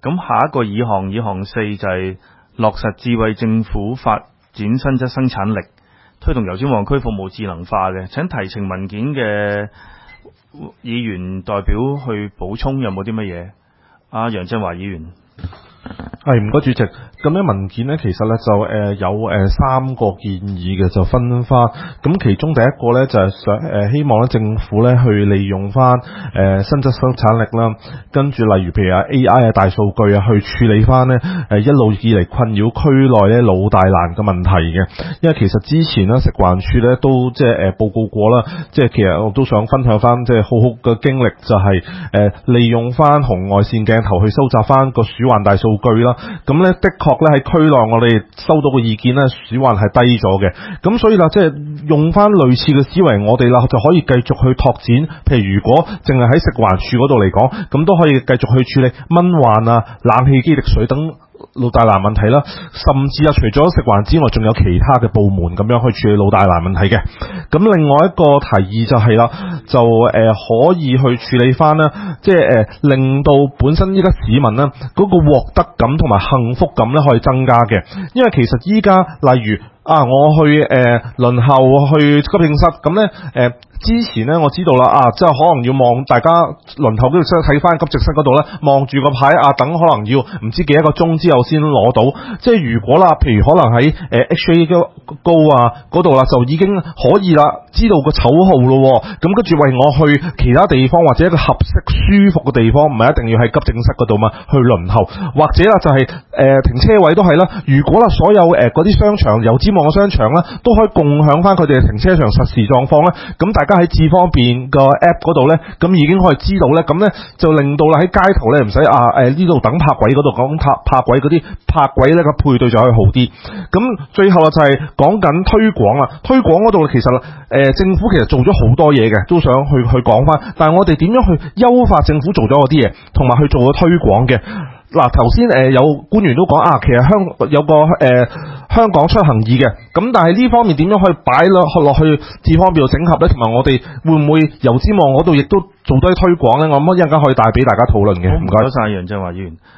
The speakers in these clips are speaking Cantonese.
咁下一個議項4就係落實智慧政府發展新質生產力，推動油尖旺區服務智能化嘅。請提呈文件嘅議員代表去補充，有冇啲乜嘢？阿楊振華議員。 係，唔該主席。咁咧文件咧其實咧就有3個建議嘅，就分翻。咁其中第一個咧就係想希望咧政府咧去利用翻新質生產力啦，跟住例如譬如AI 大數據去處理翻咧一路以嚟困擾區內咧老大難嘅問題嘅。因為其實之前咧食環署咧都即係報告過啦，即係其實我都想分享翻即係好好嘅經歷，就係利用翻紅外線鏡頭去收集翻個鼠患大數據啦。咁咧的確咧喺區內我哋收到嘅意見咧鼠患係低咗嘅，咁所以啦即係用翻類似嘅思維，我哋啦就可以繼續去拓展。譬如如果淨係喺食環署嗰度嚟講，咁都可以繼續去處理蚊患啊、冷氣機滴水等老大難問題啦，甚至除咗食環之外，仲有其他嘅部門咁樣去處理老大難問題嘅。咁另外一個提議就係啦，就可以去處理翻啦，即係令到本身依家市民呢嗰個獲得感同埋幸福感咧可以增加嘅。因為其實依家例如我去輪候去急症室，咁咧之前咧我知道啦即係可能要望大家輪候嗰度睇翻急症室嗰度咧，望住個牌等可能要唔知幾多個鐘之後先攞到。即係如果啦，譬如可能喺HA 高嗰度啦，就已經可以啦，知道個籌號咯。咁跟住為我去其他地方或者一個合適舒服嘅地方，唔係一定要喺急症室嗰度嘛，去輪候。或者啦就係停車位都係啦。如果啦所有嗰啲商場油尖旺嘅商場啦，都可以共享翻佢哋嘅停車場實時狀況咧，咁大家喺智方便個 app 嗰度咧，咁已經可以知道咧，咁咧就令到啦喺街頭咧唔使呢度等泊位嗰度講泊位嗰啲泊位咧個配對就可以好啲。咁最後就係講緊推廣啦，推廣嗰度其實政府其實做咗好多嘢嘅，都想去講翻。但係我哋點樣去優化政府做咗嗰啲嘢，同埋去做個推廣嘅。嗱，頭先有官員都講其實有個香港出行易嘅，咁但係呢方面點樣可以擺落去智方便度整合咧？同埋我哋會唔會油尖旺嗰度亦都做多啲推廣咧？我諗一陣間可以帶俾大家討論嘅。唔該晒楊振華議員。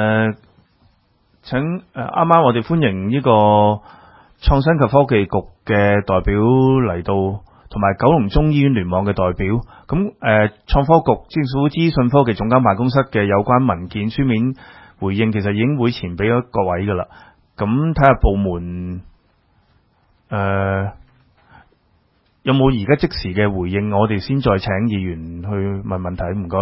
請啱啱我哋歡迎呢個創新及科技局嘅代表嚟到，同埋九龍中醫院聯網嘅代表。咁創科局政府資訊科技總監辦公室嘅有關文件書面回應，其實已經會前俾咗各位噶啦。咁睇下部門有冇而家即時嘅回應，我哋先再請議員去問問題。唔該。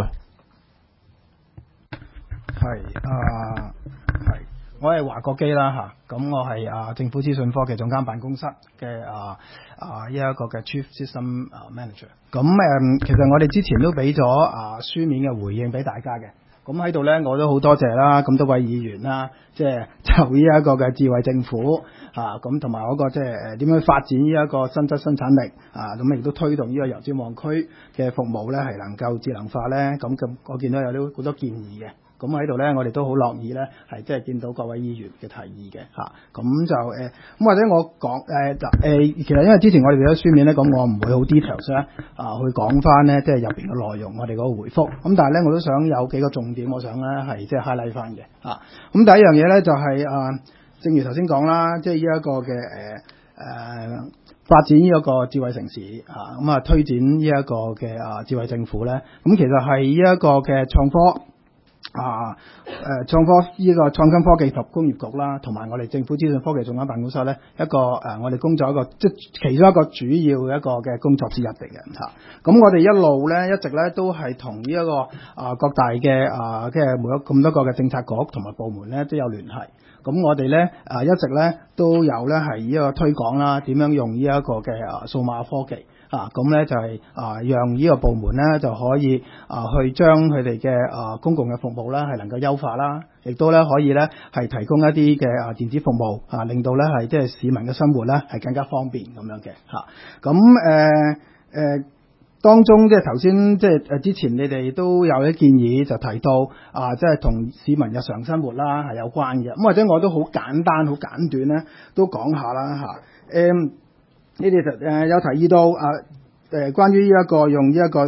我係華國基啦咁我係政府資訊科技總監辦公室嘅呢一個嘅 Chief System Manager。咁其實我哋之前都俾咗書面嘅回應俾大家嘅。咁喺度咧，我都好多謝啦，咁多位議員啦，即係就呢一個嘅智慧政府咁同埋嗰個即係點樣發展呢一個新質生產力咁亦都推動呢個油尖旺區嘅服務咧係能夠智能化咧。咁我見到有啲好多建議嘅。咁喺度咧，我哋都好樂意咧，係即係見到各位議員嘅提議嘅咁就咁或者我講其實因為之前我哋俾咗書面咧，咁我唔會好 details 咧去講翻咧，即係入邊嘅內容，我哋嗰個回覆。咁但係咧，我都想有幾個重點，我想咧係即係 highlight 翻嘅咁第一樣嘢咧就係正如頭先講啦，即係呢一個嘅發展呢一個智慧城市咁推展呢一個嘅智慧政府咧，咁其實係呢一個嘅創科。創科呢個創新科技及工業局啦，同埋我哋政府資訊科技總監辦公室咧，一個我哋工作一個即其中一個主要一個嘅工作之一嚟嘅咁我哋一路咧一直咧都係同呢一個各大嘅即係每一咁多個嘅政策局同埋部門咧都有聯繫。咁我哋咧一直咧都有咧係呢一個推廣啦，點樣用呢一個嘅數碼科技。咁咧就係讓呢個部門咧就可以去將佢哋嘅公共嘅服務咧係能夠優化啦，亦都咧可以咧係提供一啲嘅電子服務令到咧係即係市民嘅生活咧係更加方便咁樣嘅咁當中即係頭先即係之前你哋都有啲建議就提到即係同市民日常生活啦係有關嘅。咁或者我都好簡單好簡短咧都講下啦你哋有提議到關於呢一個用呢一個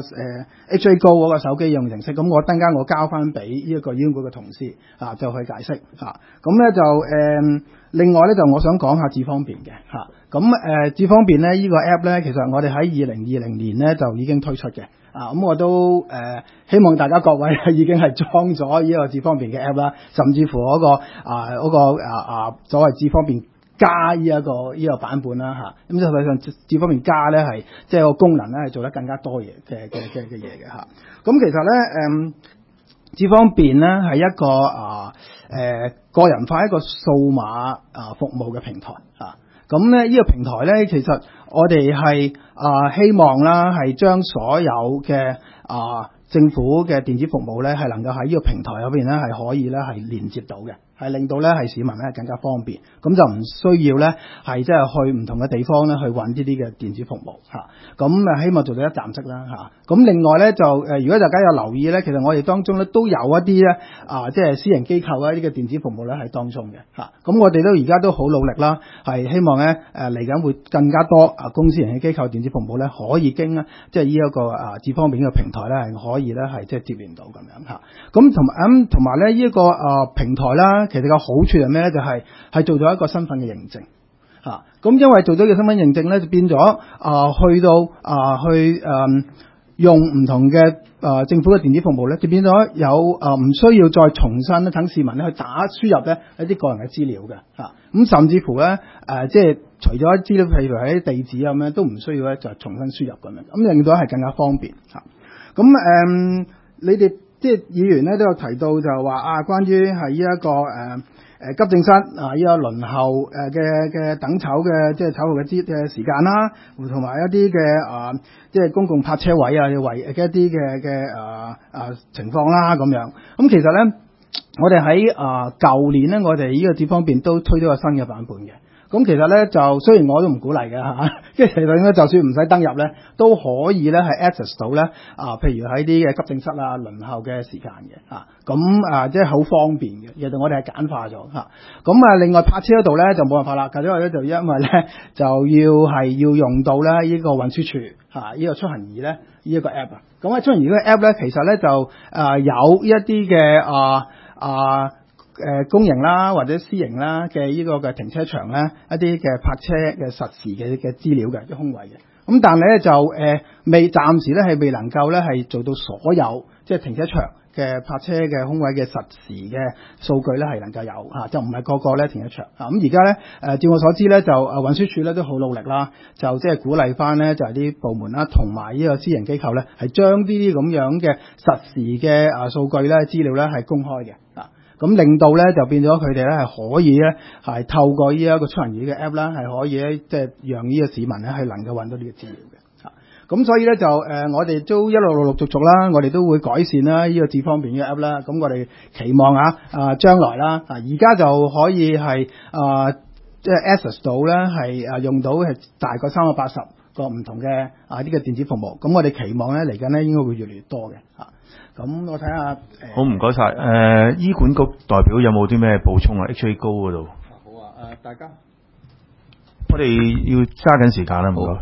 HA Go 嗰個手機應用程式，咁我陣間我交翻俾呢一個醫管局嘅同事就去解釋嚇。咁咧就另外咧就我想講下智方便嘅嚇。咁智方便咧呢個 app 咧，其實我哋喺2020年咧就已經推出嘅咁我都希望大家各位已經係裝咗呢個智方便嘅 app 啦，甚至乎嗰個所謂智方便加呢一個版本啦嚇，咁實際上智方便加咧係即係個功能咧係做得更加多嘢嘅嘢嘅嚇。咁其實咧智方便咧係一個個人化一個數碼服務嘅平台嚇。咁咧呢個平台咧其實我哋係希望啦係將所有嘅政府嘅電子服務咧係能夠喺呢個平台入邊咧係可以咧係連接到嘅。係令到咧係市民咧更加方便，咁就唔需要咧係即係去唔同嘅地方咧去揾呢啲嘅電子服務嚇。咁希望做到一站式啦嚇。咁另外咧就如果大家有留意咧，其實我哋當中咧都有一啲咧即係私營機構咧呢個電子服務咧喺當中嘅嚇。咁我哋都而家都好努力啦，係希望咧嚟緊會更加多公司型嘅機構電子服務咧可以經即係呢一個智方便嘅平台咧係可以咧係即係接連到咁樣嚇。咁同埋咧呢一個平台啦。其實個好處係咩咧？就係做咗一個身份嘅認證嚇。咁因為做咗個身份認證咧，就變咗去到用唔同嘅政府嘅電子服務咧，就變咗有唔需要再重新咧等市民咧去輸入咧一啲個人嘅資料嘅嚇。咁甚至乎咧即係除咗資料，譬如喺地址咁樣，都唔需要咧就重新輸入咁樣，咁令到係更加方便嚇。咁你哋即係議員咧都有提到就話關於係呢一個急症室呢個輪候嘅等籌嘅即係籌號嘅時間啦，同埋一啲嘅即係公共泊車位嘅一啲嘅情況啦咁樣。咁其實咧，我哋喺舊年咧，我哋呢個智方便都推咗個新嘅版本嘅。咁其實咧就雖然我都唔鼓勵嘅嚇，即係其實應該就算唔使登入咧，都可以咧係 access 到咧譬如喺啲嘅急症室輪候嘅時間嘅嚇，咁即係好方便嘅，其實我哋係簡化咗嚇。咁另外泊車嗰度咧就冇辦法啦，因為咧就因為咧就要用到咧呢個運輸署呢個出行儀咧呢一個 app 咁出行儀呢個 app 咧其實咧就有一啲嘅公營啦或者私營啦嘅呢個嘅停車場咧一啲嘅泊車嘅實時嘅資料嘅啲空位嘅，咁但係咧就暫時咧係未能夠咧係做到所有即係停車場嘅泊車嘅空位嘅實時嘅數據咧係能夠有就唔係個個咧停車場咁而家咧照我所知咧就運輸署咧都好努力啦，就即係鼓勵翻咧就係啲部門啦同埋呢個私營機構咧係將呢啲咁樣嘅實時嘅數據咧資料咧係公開嘅咁令到咧就變咗佢哋咧係可以咧係透過呢一個出行儀嘅 app 啦，係可以咧即係讓呢個市民咧係能夠揾到呢個資料嘅咁所以咧就我哋都一路陸陸續續啦，我哋都會改善啦呢個智方便嘅 app 啦。咁我哋期望將來啦而家就可以係即係 access 到咧係用到係大概380個唔同嘅呢個電子服務。咁我哋期望咧嚟緊咧應該會越嚟越多嘅咁我睇下好唔該晒醫管局代表有冇啲咩補充HA Go 嗰度？ 好大家我哋要揸緊時間啦，唔該。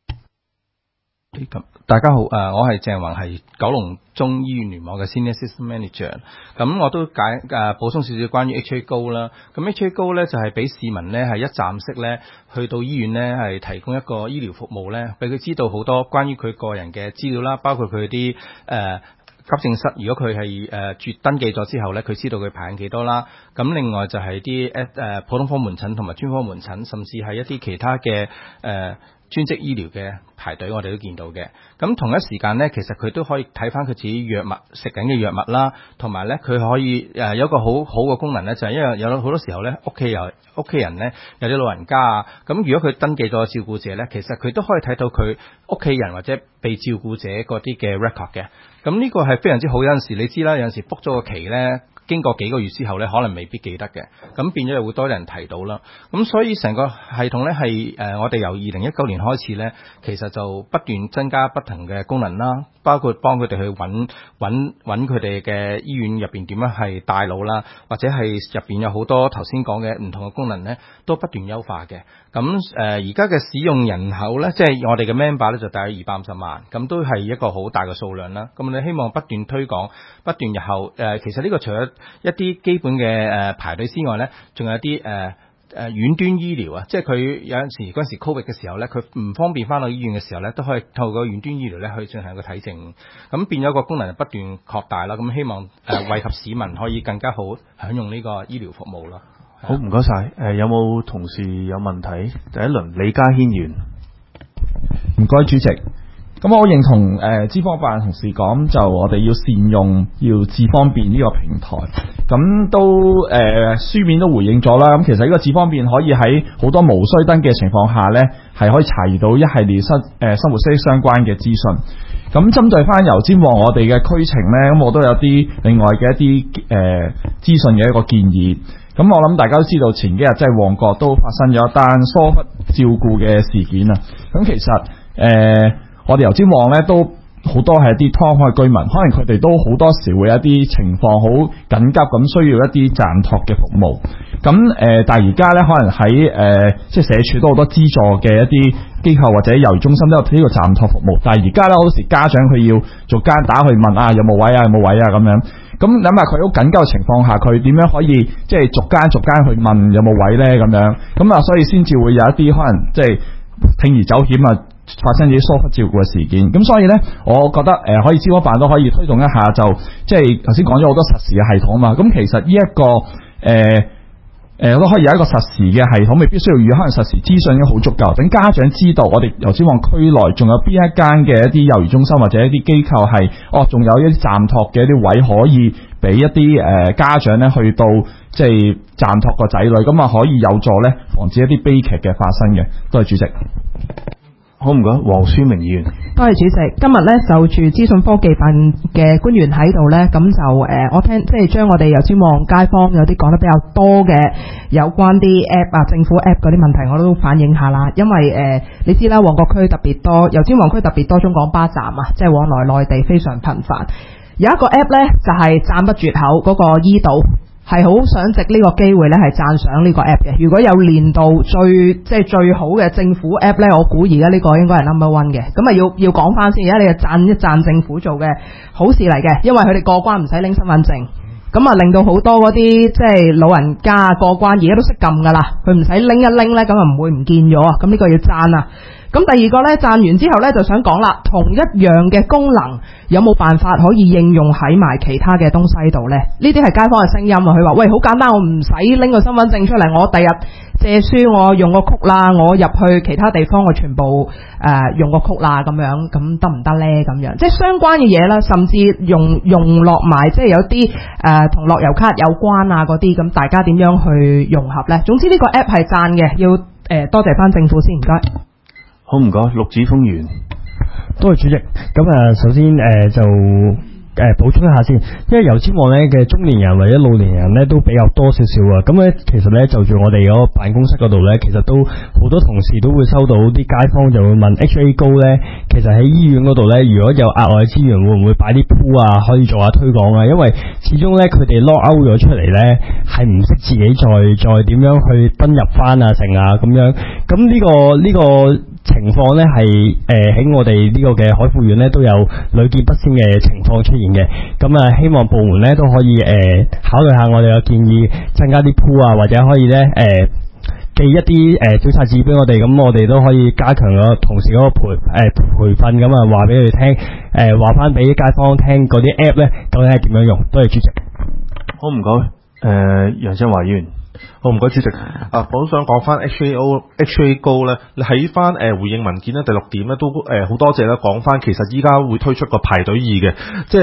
大家好，我係鄭宏，係九龍中醫院聯網嘅 Senior System Manager。咁我都補充少少關於 HA Go 啦。咁 HA Go 咧就係俾市民咧係一站式咧去到醫院咧係提供一個醫療服務咧，俾佢知道好多關於佢個人嘅資料啦，包括佢啲急症室，如果佢係登記咗之後咧，佢知道佢排緊幾多啦。咁另外就係啲普通科門診同埋專科門診，甚至係一啲其他嘅專職醫療嘅排隊，我哋都見到嘅。咁同一時間咧，其實佢都可以睇翻佢自己藥物食緊嘅藥物啦，同埋咧佢可以有一個好好嘅功能咧，就係因為有好多時候咧屋企人咧有啲老人家啊，咁如果佢登記咗照顧者咧，其實佢都可以睇到佢屋企人或者被照顧者嗰啲嘅 record 嘅。咁呢個係非常之好。有陣時你知啦，有陣時 book 咗個期咧， 經過幾個月之後咧，可能未必記得嘅，咁變咗又會多人提到啦。咁所以成個系統咧係我哋由2019年開始咧，其實就不斷增加不同嘅功能啦，包括幫佢哋去揾佢哋嘅醫院入邊點樣係帶路啦，或者係入邊有好多頭先講嘅唔同嘅功能咧，都不斷優化嘅。咁而家嘅使用人口咧，即係我哋嘅 member 咧就大約250萬，咁都係一個好大嘅數量啦。咁你希望不斷推廣，不斷日後其實呢個除咗一啲基本嘅排隊之外咧，仲有啲遠端醫療啊，即係佢有陣時嗰陣時 Covid 嘅時候咧，佢唔方便翻到醫院嘅時候咧，都可以透過遠端醫療咧去進行個體證，咁變咗個功能就不斷擴大啦。咁希望惠及市民可以更加好享用呢個醫療服務咯。 好，唔該晒。有冇同事有問題？第一輪李家軒議員， 唔該主席。咁我認同資方辦同事講，就我哋要善用要智方便呢個平台。咁都書面都回應咗啦。咁其實呢個智方便可以喺好多無需登記嘅情況下呢，係可以查閱到一系列生活息息相關嘅資訊。咁針對翻油尖旺我哋嘅區情呢，咁我都有啲另外嘅一啲資訊嘅一個建議。咁我諗大家都知道前幾日即係旺角都發生咗一單疏忽照顧嘅事件啊。咁其實我哋油尖旺咧都好多係一啲劏房嘅居民，可能佢哋都好多時會有一啲情況好緊急咁需要一啲暫託嘅服務。咁但係而家咧可能喺即係社署都好多資助嘅一啲機構或者幼兒中心都有呢個暫託服務。但係而家咧好多時家長佢要逐間打去問有冇位有冇位咁樣。咁諗下佢好緊急嘅情況下，佢點樣可以即係逐間去問有冇位咧咁樣？咁啊，所以先至會有一啲可能即係鋌而走險啊，發生啲疏忽照顧嘅事件。咁所以咧，我覺得可以資方辦都可以推動一下，就即係頭先講咗好多實時嘅系統啊嘛。咁其實呢一個都可以有一個實時嘅系統，未必需要預，可能實時資訊已經好足夠，等家長知道我哋油尖旺區內仲有邊一間嘅一啲幼兒中心或者一啲機構係仲有一啲暫託嘅一啲位可以俾一啲家長咧去到即係暫託個仔女，咁啊可以有助咧防止一啲悲劇嘅發生嘅。多謝主席。 好，唔該，黃書明議員。 多謝主席。今日咧就住資訊科技辦嘅官員喺度咧，咁就我聽即係將我哋油尖旺街坊有啲講得比較多嘅有關啲 app 啊，政府 app 嗰啲問題，我都反映下啦。因為你知啦，旺角區特別多，油尖旺區特別多中港巴站啊，即係往來內地非常頻繁。有一個 app 咧就係讚不絕口嗰個醫島。係好想藉呢個機會咧，係讚賞呢個 app 嘅。如果有年度最好嘅政府 app 咧，我估而家呢個應該係 number one 嘅。咁啊要講翻先，而家你就讚一讚政府做嘅好事嚟嘅，因為佢哋過關唔使拎身份證，咁啊令到好多嗰啲即係老人家過關而家都識撳噶啦，佢唔使拎一拎咧，咁啊唔會唔見咗啊。咁呢個要讚啊！咁第二個咧，讚完之後咧，就想講啦，同一樣嘅功能有冇辦法可以應用喺埋其他嘅東西度咧？呢啲係街坊嘅聲音啊！佢話：喂，好簡單，我唔使拎個身份證出嚟，我第日借書我用個曲啦，我入去其他地方我全部用個曲啦，咁樣咁得唔得咧？咁樣即係相關嘅嘢啦，甚至用落埋即係有啲同樂悠卡有關啊嗰啲，咁大家點樣去融合咧？總之呢個 app 係讚嘅，要多謝翻政府先，唔該。 好，唔該，陸子峰議員。 多謝主席。咁首先就補充一下先，因為油尖旺咧嘅中年人或者老年人咧都比較多少少啊。咁咧其實咧就住我哋嗰個辦公室嗰度咧，其實都好多同事都會收到啲街坊就會問 HA 高咧，其實喺醫院嗰度咧，如果有額外資源，會唔會擺啲鋪啊，可以做下推廣啊？因為始終咧佢哋 lock out 咗出嚟咧，係唔識自己再點樣去登入翻啊成啊咁樣。咁呢個情況咧係喺我哋呢個嘅海富苑咧都有屢見不鮮嘅情況出現嘅。咁希望部門咧都可以考慮下我哋嘅建議，增加啲鋪啊，或者可以咧寄一啲調查紙俾我哋，咁我哋都可以加強個同事嗰個培訓，咁話俾佢哋聽，話翻俾街坊聽嗰啲 app 咧究竟係點樣用。多謝主席。 好，唔該，楊振華議員。 好，唔該主席。我都想講翻 HA 高咧，你喺翻回應文件咧第6點咧都好多謝啦，講翻其實依家會推出個排隊易嘅，即係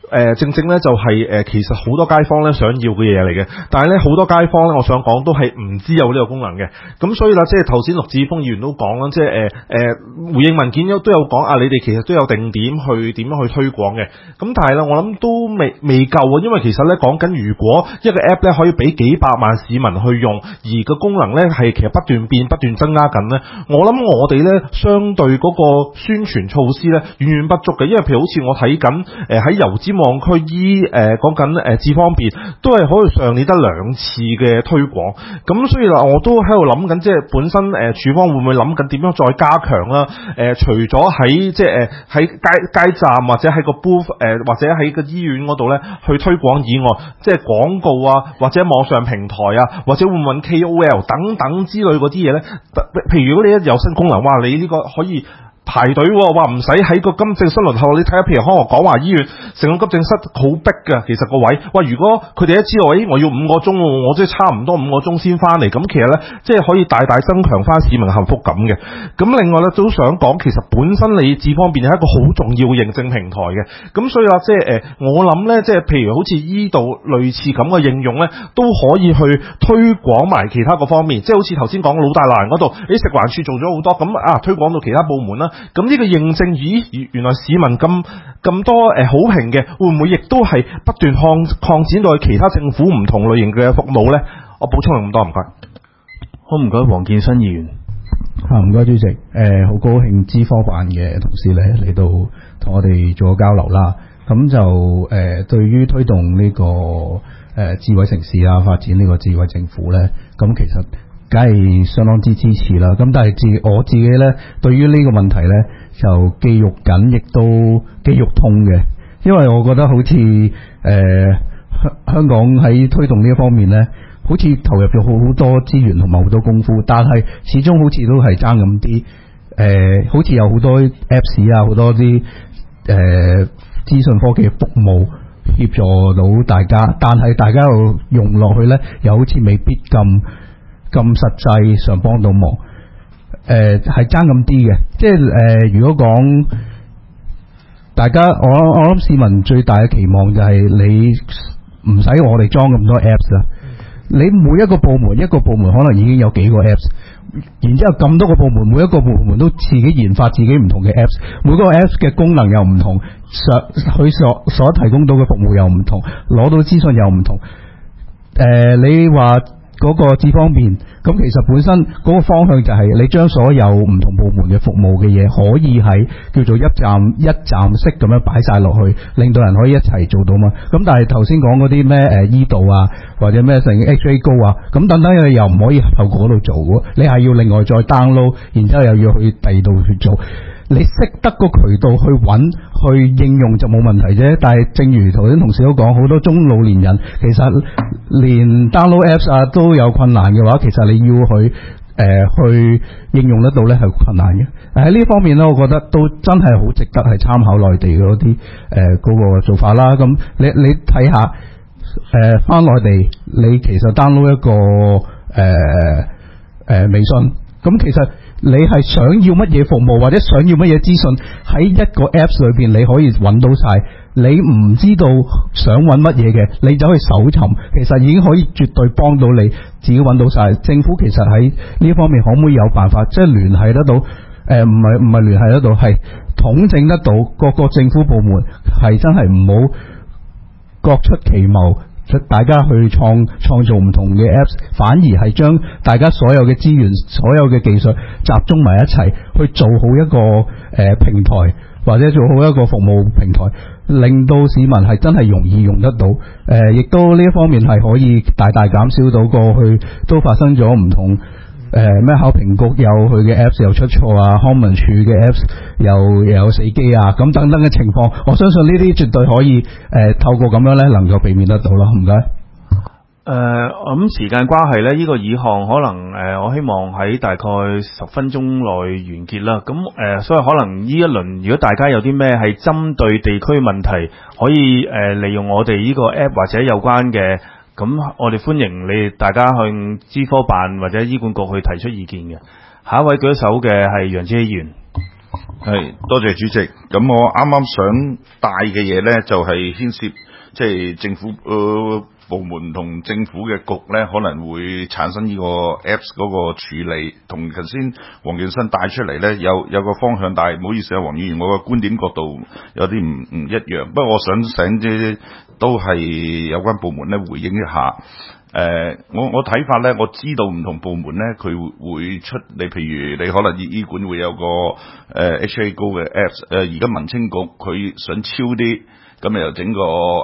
正正咧就係其實好多街坊咧想要嘅嘢嚟嘅，但係咧好多街坊咧，我想講都係唔知有呢個功能嘅。咁所以啦，即係頭先陸志峰議員都講啦，即係回應文件都有講啊，你哋其實都有定點去點樣去推廣嘅。咁但係咧，我諗都未夠啊，因為其實咧講緊如果一個 app 咧可以俾幾百萬市民去用，而個功能咧係其實不斷變、不斷增加緊咧，我諗我哋咧相對嗰個宣傳措施咧遠遠不足嘅，因為譬如好似我睇緊喺油尖旺區講緊智方便都係可以上年得2次嘅推廣，咁所以啦，我都喺度諗緊，即係本身署方會唔會諗緊點樣再加強啦？除咗喺即係喺街站或者喺個 booth 或者喺個醫院嗰度咧去推廣以外，即係廣告啊，或者網上平台啊，或者會揾 KOL 等等之類嗰啲嘢咧。譬如如果你一有新功能，哇！你呢個可以排隊喎，話唔使喺個急症室輪候。你睇下，譬如康樂廣華醫院成個急症室好逼㗎，其實個位，哇！如果佢哋一知道，我要5個鐘喎，我即係差唔多5個鐘先翻嚟，咁其實咧，即係可以大大增強翻市民幸福感嘅。咁另外咧，都想講，其實本身你智方便係一個好重要嘅認證平台嘅。咁所以話，即係我諗咧，即係譬如好似依度類似咁嘅應用咧，都可以去推廣埋其他個方面。即係好似頭先講老大難嗰度，你食環署做咗好多，咁推廣到其他部門啦。咁呢個認證，原來市民咁多好評嘅，會唔會亦都係不斷擴展到去其他政府唔同類型嘅服務咧？我補充咁多，唔該。 好，唔該，黃建新議員。 唔該主席。好高興資科辦嘅同事咧嚟到同我哋做個交流啦。咁就對於推動呢個智慧城市啊，發展呢個智慧政府咧，咁其實梗係相當之支持啦，咁但係我自己咧，對於呢個問題咧，就既肉緊，亦都肌肉痛嘅，因為我覺得好似香港喺推動呢一方面咧，好似投入咗好多資源同埋好多功夫，但係始終好似都係爭咁啲，好似有好多 Apps 啊，好多啲資訊科技嘅服務協助到大家，但係大家又用落去咧，又好似未必咁實際上幫到忙，係爭咁啲嘅，即係如果講大家，我諗市民最大嘅期望就係你唔使我哋裝咁多 apps 啦，你每一個部門可能已經有幾個 apps， 然之後咁多個部門，每一個部門都自己研發自己唔同嘅 apps， 每個 apps 嘅功能又唔同，佢所提供到嘅服務又唔同，攞到資訊又唔同，你話嗰個智方便，咁其實本身嗰個方向就係你將所有唔同部門嘅服務嘅嘢，可以喺叫做一站式咁樣擺晒落去，令到人可以一齊做到嘛。咁但係頭先講嗰啲咩醫度啊，或者咩成 HA 高啊，咁等等嘅又唔可以透過嗰度做嘅，你係要另外再 download， 然之後又要去第二度去做。你識得個渠道去揾去應用就冇問題啫，但係正如頭先同事都講，好多中老年人其實連 download apps 啊都有困難嘅話，其實你要去應用得到咧係困難嘅。喺呢方面咧，我覺得都真係好值得係參考內地嗰啲嗰個做法啦。咁你睇下返內地，你其實 download 一個微信，咁其實你係想要乜嘢服務或者想要乜嘢資訊，喺一個 apps 裏邊你可以揾到晒。你唔知道想揾乜嘢嘅，你走去搜尋，其實已經可以絕對幫到你自己揾到晒。政府其實喺呢方面可唔可以有辦法，即係聯繫得到？唔係聯繫得到，係統整得到各個政府部門，係真係唔好各出奇謀。大家去創造唔同嘅 apps， 反而係將大家所有嘅資源、所有嘅技術集中埋一齊，去做好一個平台，或者做好一個服務平台，令到市民係真係容易用得到。亦都呢一方面係可以大大減少到過去都發生咗唔同咩考評局有佢嘅 apps 又出錯啊，康文署嘅 apps 又有死機啊，咁等等嘅情況，我相信呢啲絕對可以透過咁樣咧能夠避免得到啦。唔該。 我諗時間關係咧，呢個議項可能我希望喺大概10分鐘內完結啦。咁所以可能呢一輪如果大家有啲咩係針對地區問題，可以利用我哋呢個 app 或者有關嘅。咁我哋歡迎你大家向資科辦或者醫管局去提出意見嘅。下一位舉手嘅係楊志希議員。 係，多謝主席。咁我啱啱想帶嘅嘢咧，就係牽涉即係政府部門同政府嘅局咧，可能會產生呢個 Apps 嗰個處理，同頭先黃健新帶出嚟咧有個方向，但係唔好意思啊，黃議員，我個觀點角度有啲唔一樣。不過我想請啲都係有關部門咧回應一下。我睇法咧，我知道唔同部門咧佢會出你，譬如你可能醫管會有個HA Go 嘅 Apps， 而家民青局佢想超啲。咁又整個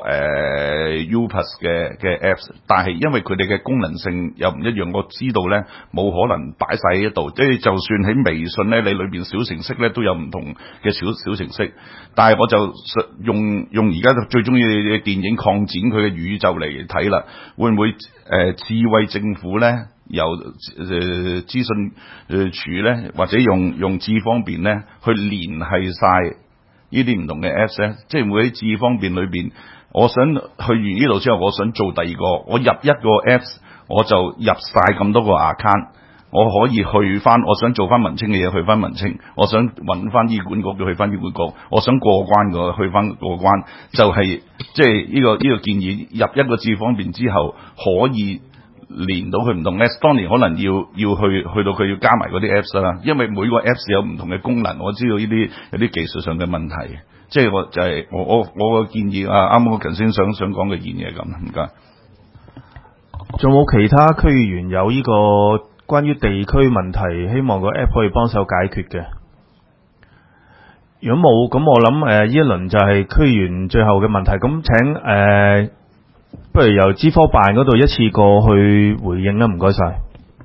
UPass 嘅 Apps， 但係因為佢哋嘅功能性又唔一樣，我知道咧冇可能擺晒喺度，即係就算喺微信咧，你裏邊小程式咧都有唔同嘅小程式，但係我就用而家最中意嘅電影擴展佢嘅宇宙嚟睇啦，會唔會智慧政府咧由資訊處咧，或者用智方便咧去聯繫晒呢啲唔同嘅 Apps 咧，即係會喺智方便裏邊，我想去完呢度之後，我想做第二個，我入一個 Apps， 我就入晒咁多個 account， 我可以去翻，我想做翻民青嘅嘢，去翻民青，我想揾翻醫管局嘅，去翻醫管局，我想過關嘅，去翻過關，就係即係呢個建議，入一個智方便之後可以連到佢唔同 Apps， 當年可能要去到佢要加埋嗰啲 Apps 啦，因為每個 Apps 有唔同嘅功能，我知道呢啲有啲技術上嘅問題，即係我就係我個建議啊，啱啱我頭先想講嘅建議係咁，唔該。 仲冇其他區議員有呢個關於地區問題，希望個 App 可以幫手解決嘅？如果冇，咁我諗呢一輪就係區議員最後嘅問題，咁請不如由資科辦嗰度一次過去回應啦，唔該晒。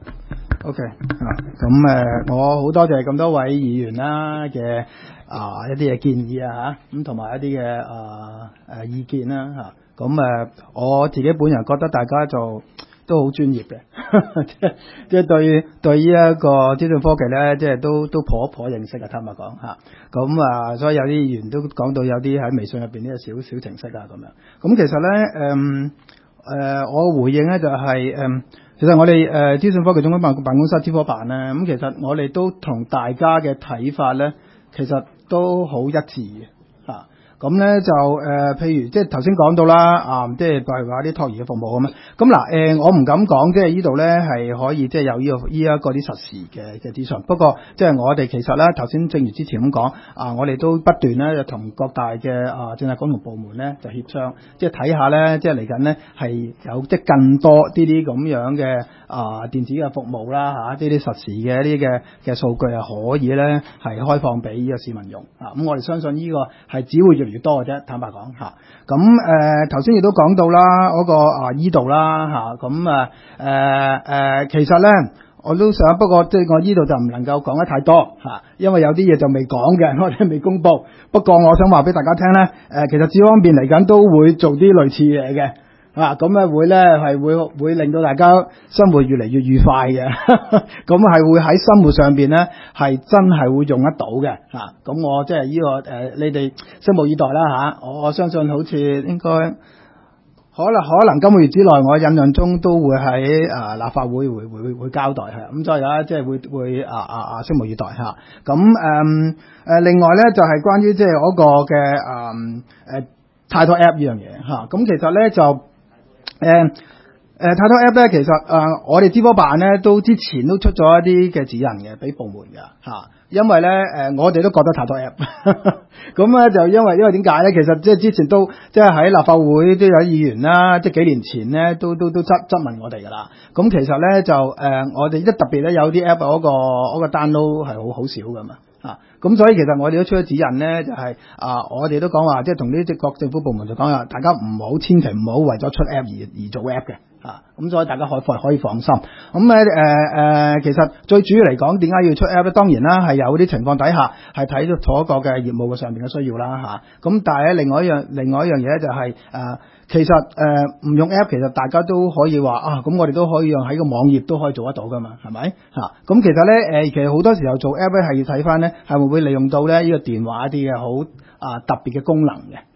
OK 咁我好多謝咁多位議員啦嘅一啲嘅建議啊嚇，咁同埋一啲嘅意見啦嚇，咁我自己本人覺得大家就都好專業嘅，即係對呢一個資訊科技咧，即係都頗認識啊，坦白講嚇。咁所以有啲議員都講到有啲喺微信入邊呢個小程式啊咁樣。咁其實咧我回應咧就係其實我哋資訊科技總監辦公室資科辦咧，咁其實我哋都同大家嘅睇法咧，其實都好一致嘅嚇。咁咧就譬如即係頭先講到啦，即係例如話啲託兒嘅服務咁樣。咁嗱我唔敢講，即係呢度咧係可以即係有呢一個啲實時嘅資訊。不過即係我哋其實咧頭先正如之前咁講，我哋都不斷咧就同各大嘅政策局同部門咧就協商，即係睇下咧，即係嚟緊咧係有即係更多啲咁樣嘅電子嘅服務啦嚇，呢啲實時嘅一啲嘅數據係可以咧係開放俾呢個市民用啊。咁我哋相信呢個係只會越嚟越多嘅啫，坦白講嚇。咁頭先亦都講到啦，嗰個依度啦嚇。咁其實咧我都想，不過即係我依度就唔能夠講得太多嚇，因為有啲嘢就未講嘅，我哋未公佈。不過我想話俾大家聽咧，其實智方便嚟緊都會做啲類似嘢嘅。咁咧會咧係會令到大家生活越嚟越愉快嘅，咁係會喺生活上邊咧係真係會用得到嘅嚇。咁我即係呢個你哋拭目以待啦嚇。我相信好似應該可能今個月之內，我印象中都會喺立法會會交代係。咁所以咧即係會拭目以待嚇。咁另外咧就係關於即係嗰個嘅太多 app 呢樣嘢嚇。咁其實咧就太多 app 咧，其實我哋資科辦咧都之前都出咗一啲嘅指引嘅，俾部門嘅嚇。因為咧我哋都覺得太多 app， 咁咧就因為點解咧？其實即係之前都即係喺立法會都有議員啦，即係幾年前咧都質問我哋噶啦。咁其實咧就我哋一特別咧有啲 app 嗰個 download 係好少噶嘛。咁所以其實我哋都出咗指引咧，就係我哋都講話，即係同呢啲各政府部門就講話，大家千祈唔好為咗出 app 而做 app 嘅咁所以大家可以放心。咁咧其實最主要嚟講，點解要出 app 咧？當然啦，係有啲情況底下係睇到嗰個嘅業務嘅上邊嘅需要啦咁但係另外一樣嘢就係其實唔用 app， 其實大家都可以話咁我哋都可以用喺個網頁都可以做得到噶嘛，係咪咁其實咧其實好多時候做 app 咧係要睇翻咧係會唔會利用到咧呢個電話一啲嘅好特別嘅功能嘅咁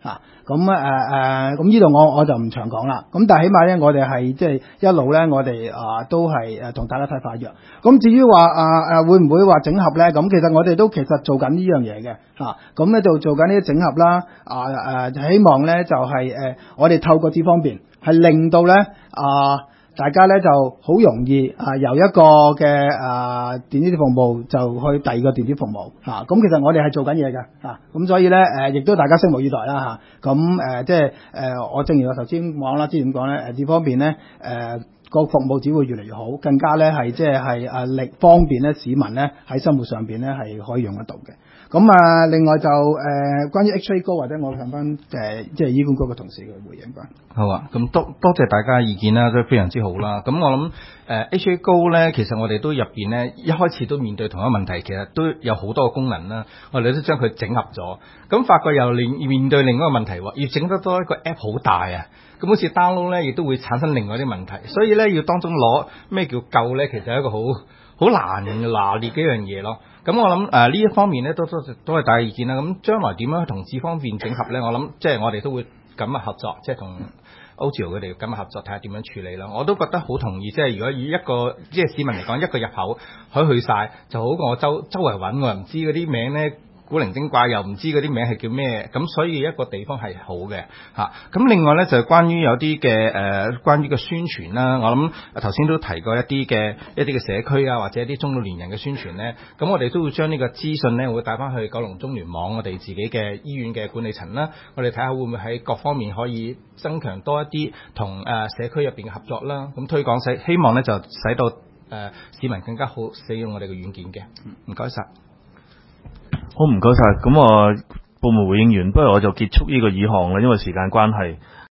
咁咁呢度我就唔長講啦。咁但係起碼咧，我哋係即係一路咧，我哋都係同大家睇法一樣。咁至於話會唔會話整合咧？咁其實我哋都其實做緊呢樣嘢嘅嚇。咁咧就做緊呢啲整合啦。希望咧就係我哋透過智方便係令到咧大家咧就好容易由一個嘅電子服務就去第二個電子服務嚇。咁其實我哋係做緊嘢嘅嚇。咁所以咧亦都大家拭目以待啦嚇。咁即係我正如我頭先講啦，之前講咧智方便咧個服務只會越嚟越好，更加咧係即係力方便咧市民咧喺生活上邊咧係可以用得到嘅。咁另外就關於 HA 高或者我問翻即係醫管局嘅同事嘅回應翻。 好啊，咁多謝大家嘅意見啦，都非常之好啦。咁我諗HA 高咧，其實我哋都入邊咧一開始都面對同一個問題，其實都有好多個功能啦，我哋都將佢整合咗。咁發覺又面對另一個問題喎，要整得多一個 app 好大啊。咁好似 download 咧，亦都會產生另外啲問題，所以咧要當中攞咩叫夠咧，其實係一個好難拿捏嘅一樣嘢咯。咁我諗呢一方面咧都係大家意見啦。咁將來點樣同智方便整合咧？我諗即係我哋都會緊密合作，即係同 Otio 佢哋緊密合作，睇下點樣處理啦。我都覺得好同意，即係如果以一個即係市民嚟講，一個入口可以去晒，就好過我周圍揾我又唔知嗰啲名咧。古靈精怪又唔知嗰啲名係叫咩，咁所以一個地方係好嘅嚇。咁另外咧就係關於有啲嘅關於個宣傳啦，我諗頭先都提過一啲嘅社區啊，或者一啲中老年人嘅宣傳咧，咁我哋都會將呢個資訊咧會帶翻去九龍中聯網我哋自己嘅醫院嘅管理層啦，我哋睇下會唔會喺各方面可以增強多一啲同社區入邊嘅合作啦，咁推廣希望咧就使到市民更加好使用我哋嘅軟件嘅。唔該晒。 好，唔該晒。咁部門回應完，不如我就結束呢個議項啦，因為時間關係。